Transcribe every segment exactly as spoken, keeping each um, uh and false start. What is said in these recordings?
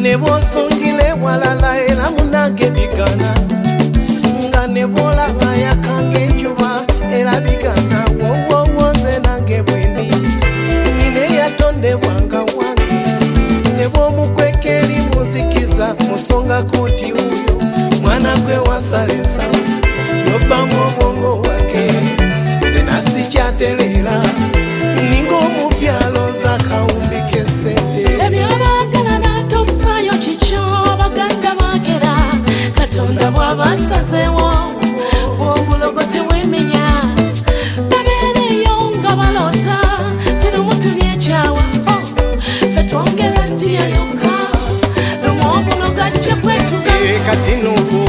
nebosungile walala era munange bigana nga nebola yakange njuba era bigana wowowo nze nange bwendi nine yatonde bwanga wange nebomukwekeri muzikiza musonga kuti uyo mwana gwe wasalesa nobango bongo wake zena sikyatelera ningo mubyalo za kaumbi kesende ebyabagala natofayo kicho baganda bagera katonda bwabasazewo bwobulogote wemenya babereyo nga balota tino mutu byekyawa fetwongera njiya yonka nomwobulo gajja kwetuga kati nubu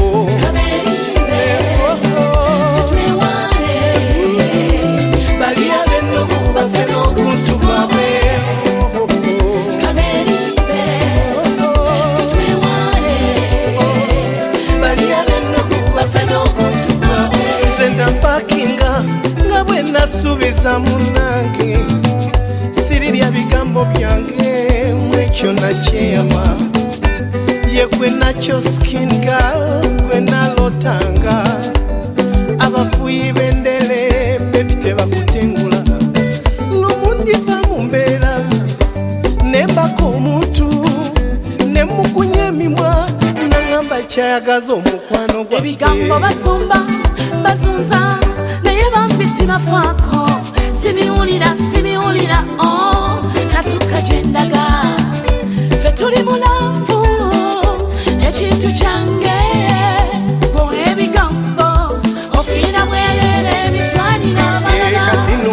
nasubiza munange sirirya bigambo byange mwekyo nakyeyama yekwe nakyo skin girl gwe nalotanga abafuyi bendele bebite bakutengula lumundiva mumbeera nembako omuntu nemukunya emimwa nangamba kyayagaza omukwano gwa ebigambo basumba bazunza naye bambisi bafaako sibiwulira sibiwulira oh natuka gyendaga fe tuli mulavu ekintu kyange gwe ebigambo ofiira bwerere bitwalira abalala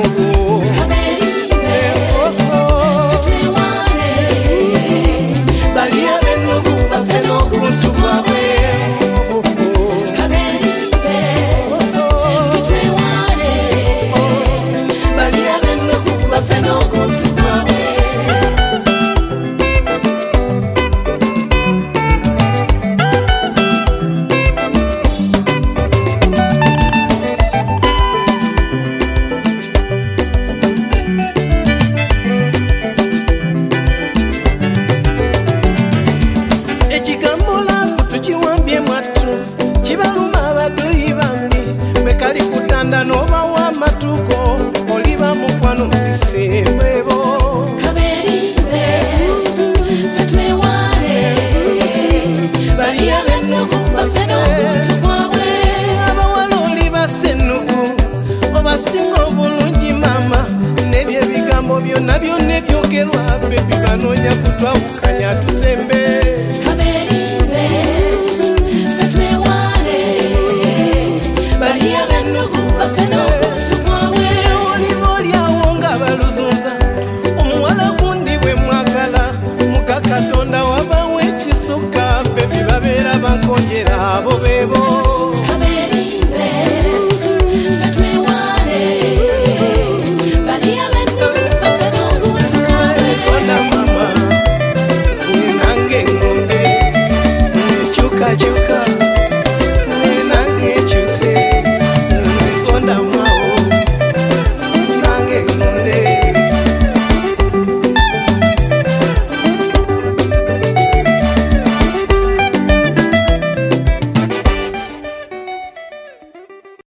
baliya bennugu bafe n'okuntu gwabwe noba wa matuko oliba mukwano mzisembebo kaberibe fetwe wale baliya bennugu bafeno tukwawe abawala oliba sennugu obasinga obulungi mama nebyo ebigambo byonna byonna ebyogerwa bebi banoonya kutwawukanya tusembe kaberibe fetwe wale baliya bennugu bafeno